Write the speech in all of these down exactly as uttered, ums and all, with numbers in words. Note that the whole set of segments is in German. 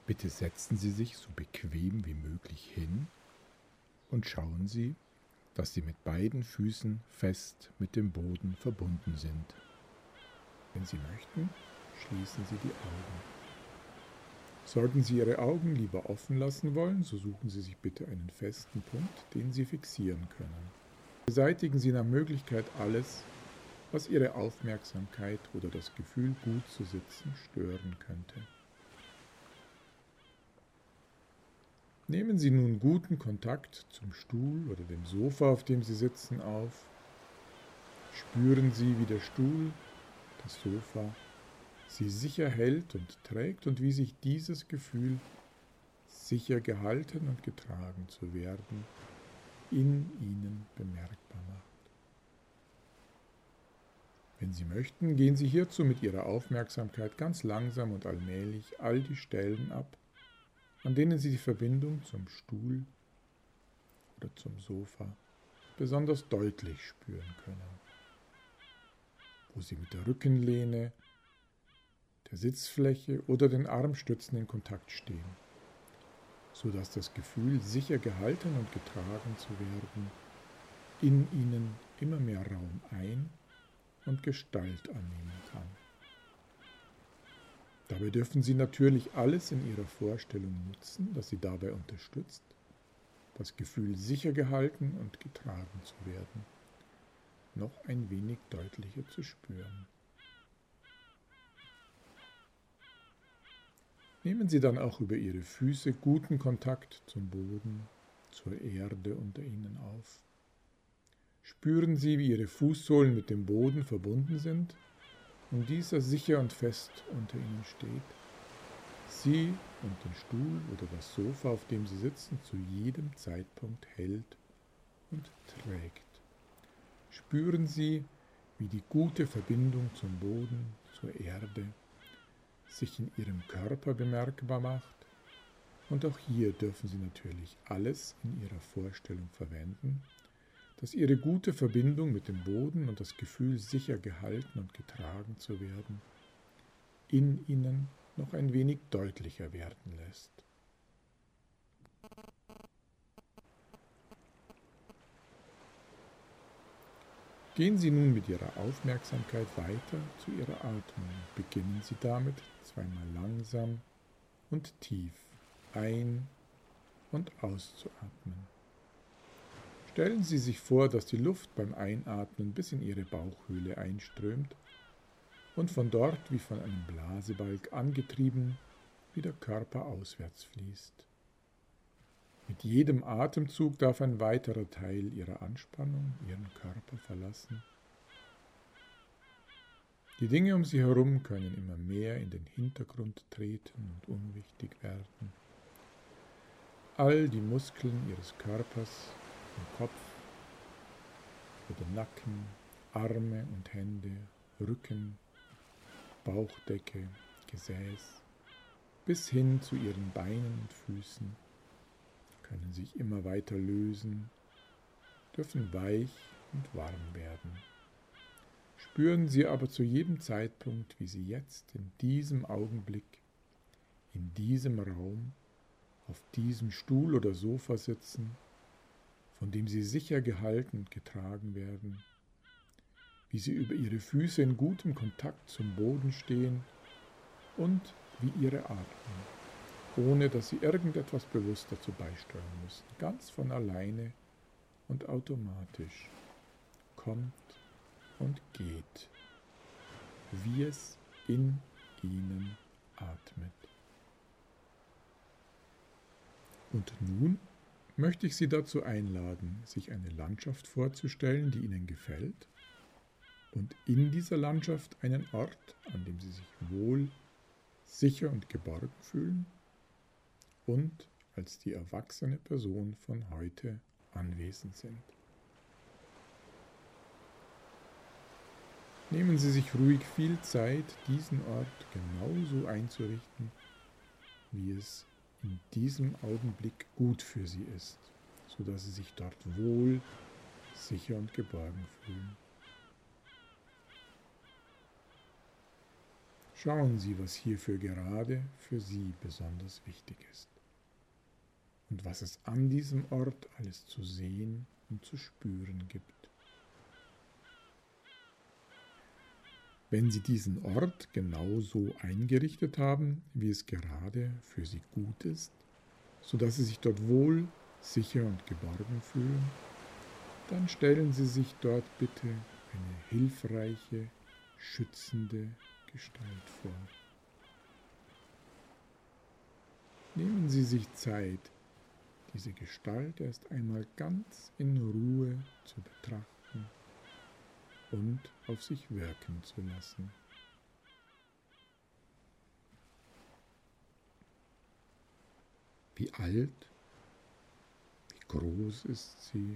Bitte setzen Sie sich so bequem wie möglich hin und schauen Sie, dass Sie mit beiden Füßen fest mit dem Boden verbunden sind. Wenn Sie möchten, schließen Sie die Augen. Sollten Sie Ihre Augen lieber offen lassen wollen, so suchen Sie sich bitte einen festen Punkt, den Sie fixieren können. Beseitigen Sie nach Möglichkeit alles, was Ihre Aufmerksamkeit oder das Gefühl, gut zu sitzen, stören könnte. Nehmen Sie nun guten Kontakt zum Stuhl oder dem Sofa, auf dem Sie sitzen, auf. Spüren Sie, wie der Stuhl, das Sofa, Sie sicher hält und trägt und wie sich dieses Gefühl, sicher gehalten und getragen zu werden, in Ihnen bemerkbar macht. Wenn Sie möchten, gehen Sie hierzu mit Ihrer Aufmerksamkeit ganz langsam und allmählich all die Stellen ab, an denen Sie die Verbindung zum Stuhl oder zum Sofa besonders deutlich spüren können. Wo Sie mit der Rückenlehne, der Sitzfläche oder den Armstützen in Kontakt stehen, sodass das Gefühl, sicher gehalten und getragen zu werden, in Ihnen immer mehr Raum ein- und Gestalt annehmen kann. Dabei dürfen Sie natürlich alles in Ihrer Vorstellung nutzen, das Sie dabei unterstützt, das Gefühl, sicher gehalten und getragen zu werden, noch ein wenig deutlicher zu spüren. Nehmen Sie dann auch über Ihre Füße guten Kontakt zum Boden, zur Erde unter Ihnen auf. Spüren Sie, wie Ihre Fußsohlen mit dem Boden verbunden sind und dieser sicher und fest unter Ihnen steht. Sie und den Stuhl oder das Sofa, auf dem Sie sitzen, zu jedem Zeitpunkt hält und trägt. Spüren Sie, wie die gute Verbindung zum Boden, zur Erde, sich in Ihrem Körper bemerkbar macht. Und auch hier dürfen Sie natürlich alles in Ihrer Vorstellung verwenden, dass Ihre gute Verbindung mit dem Boden und das Gefühl, sicher gehalten und getragen zu werden, in Ihnen noch ein wenig deutlicher werden lässt. Gehen Sie nun mit Ihrer Aufmerksamkeit weiter zu Ihrer Atmung. Beginnen Sie damit, zweimal langsam und tief ein- und auszuatmen. Stellen Sie sich vor, dass die Luft beim Einatmen bis in Ihre Bauchhöhle einströmt und von dort wie von einem Blasebalg angetrieben wie der Körper auswärts fließt. Mit jedem Atemzug darf ein weiterer Teil Ihrer Anspannung Ihren Körper verlassen. Die Dinge um Sie herum können immer mehr in den Hintergrund treten und unwichtig werden. All die Muskeln Ihres Körpers, im Kopf oder Nacken, Arme und Hände, Rücken, Bauchdecke, Gesäß, bis hin zu Ihren Beinen und Füßen, können sich immer weiter lösen, dürfen weich und warm werden. Spüren Sie aber zu jedem Zeitpunkt, wie Sie jetzt in diesem Augenblick, in diesem Raum, auf diesem Stuhl oder Sofa sitzen, von dem Sie sicher gehalten und getragen werden, wie Sie über Ihre Füße in gutem Kontakt zum Boden stehen und wie Ihre Atmung, ohne dass Sie irgendetwas bewusst dazu beisteuern müssen, ganz von alleine und automatisch kommt und geht, wie es in Ihnen atmet. Und nun möchte ich Sie dazu einladen, sich eine Landschaft vorzustellen, die Ihnen gefällt, und in dieser Landschaft einen Ort, an dem Sie sich wohl, sicher und geborgen fühlen und als die erwachsene Person von heute anwesend sind. Nehmen Sie sich ruhig viel Zeit, diesen Ort genauso einzurichten, wie es in diesem Augenblick gut für Sie ist, sodass Sie sich dort wohl, sicher und geborgen fühlen. Schauen Sie, was hierfür gerade für Sie besonders wichtig ist und was es an diesem Ort alles zu sehen und zu spüren gibt. Wenn Sie diesen Ort genauso eingerichtet haben, wie es gerade für Sie gut ist, sodass Sie sich dort wohl, sicher und geborgen fühlen, dann stellen Sie sich dort bitte eine hilfreiche, schützende Gestalt vor. Nehmen Sie sich Zeit, diese Gestalt erst einmal ganz in Ruhe zu betrachten und auf sich wirken zu lassen. Wie alt, wie groß ist sie?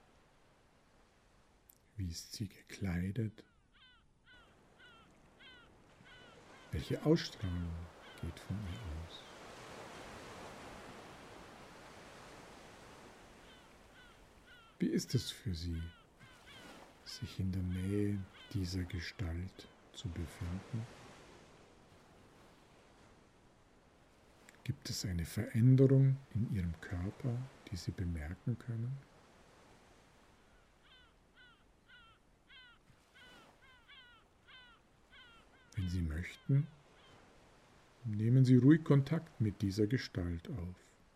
Wie ist sie gekleidet? Welche Ausstrahlung geht von ihr aus? Wie ist es für Sie, sich in der Nähe dieser Gestalt zu befinden? Gibt es eine Veränderung in Ihrem Körper, die Sie bemerken können? Wenn Sie möchten, nehmen Sie ruhig Kontakt mit dieser Gestalt auf.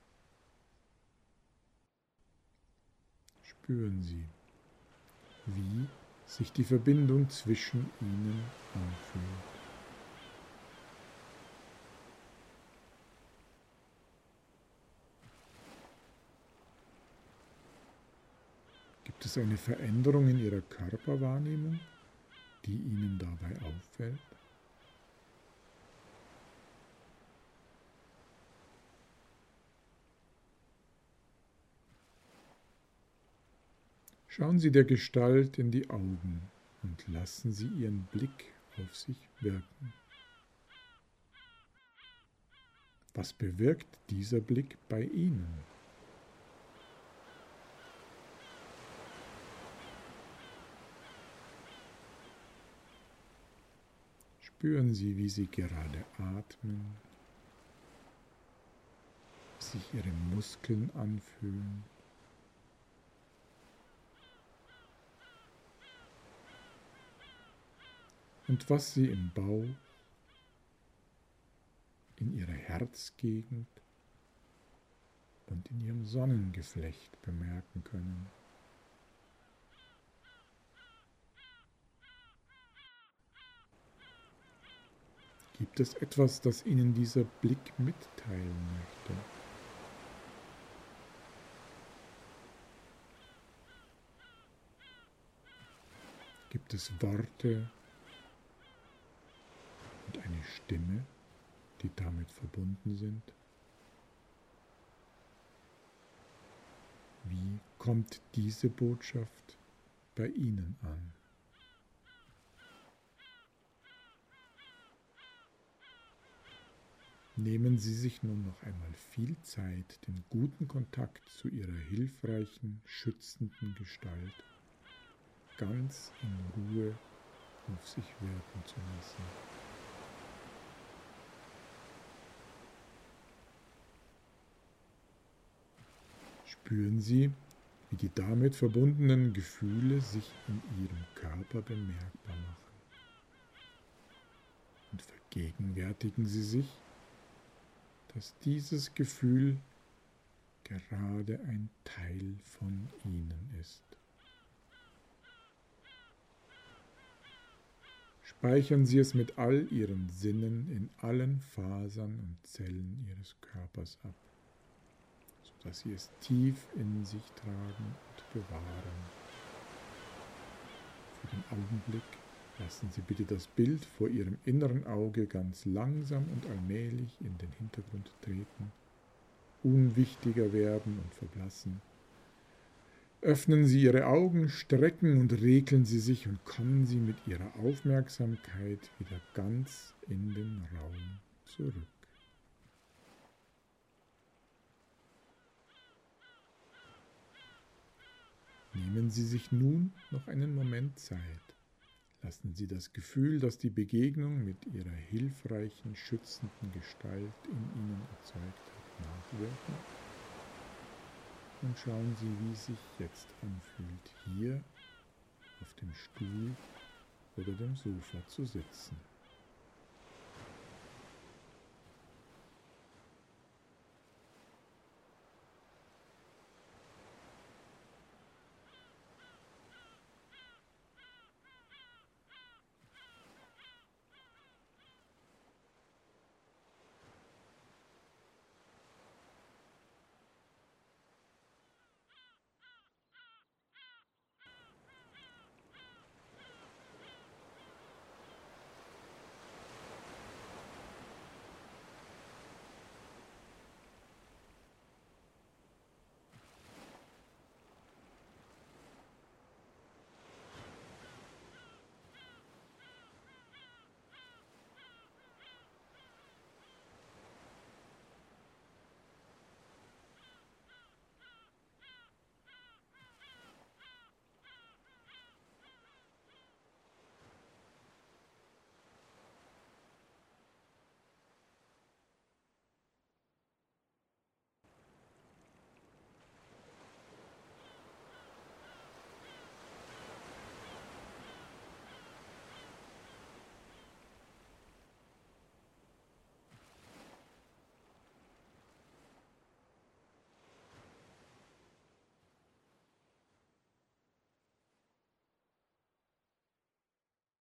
Spüren Sie, wie sich die Verbindung zwischen ihnen anfühlt. Gibt es eine Veränderung in Ihrer Körperwahrnehmung, die Ihnen dabei auffällt? Schauen Sie der Gestalt in die Augen und lassen Sie Ihren Blick auf sich wirken. Was bewirkt dieser Blick bei Ihnen? Spüren Sie, wie Sie gerade atmen, wie sich Ihre Muskeln anfühlen. Und was Sie im Bauch, in Ihrer Herzgegend und in Ihrem Sonnengeflecht bemerken können. Gibt es etwas, das Ihnen dieser Blick mitteilen möchte? Gibt es Worte und eine Stimme, die damit verbunden sind? Wie kommt diese Botschaft bei Ihnen an? Nehmen Sie sich nun noch einmal viel Zeit, den guten Kontakt zu Ihrer hilfreichen, schützenden Gestalt ganz in Ruhe auf sich wirken zu lassen. Spüren Sie, wie die damit verbundenen Gefühle sich in Ihrem Körper bemerkbar machen. Und vergegenwärtigen Sie sich, dass dieses Gefühl gerade ein Teil von Ihnen ist. Speichern Sie es mit all Ihren Sinnen in allen Fasern und Zellen Ihres Körpers ab, sodass Sie es tief in sich tragen und bewahren. Für den Augenblick lassen Sie bitte das Bild vor Ihrem inneren Auge ganz langsam und allmählich in den Hintergrund treten, unwichtiger werden und verblassen. Öffnen Sie Ihre Augen, strecken und regeln Sie sich und kommen Sie mit Ihrer Aufmerksamkeit wieder ganz in den Raum zurück. Nehmen Sie sich nun noch einen Moment Zeit. Lassen Sie das Gefühl, das die Begegnung mit Ihrer hilfreichen, schützenden Gestalt in Ihnen erzeugt hat, nachwirken. Und schauen Sie, wie es sich jetzt anfühlt, hier auf dem Stuhl oder dem Sofa zu sitzen.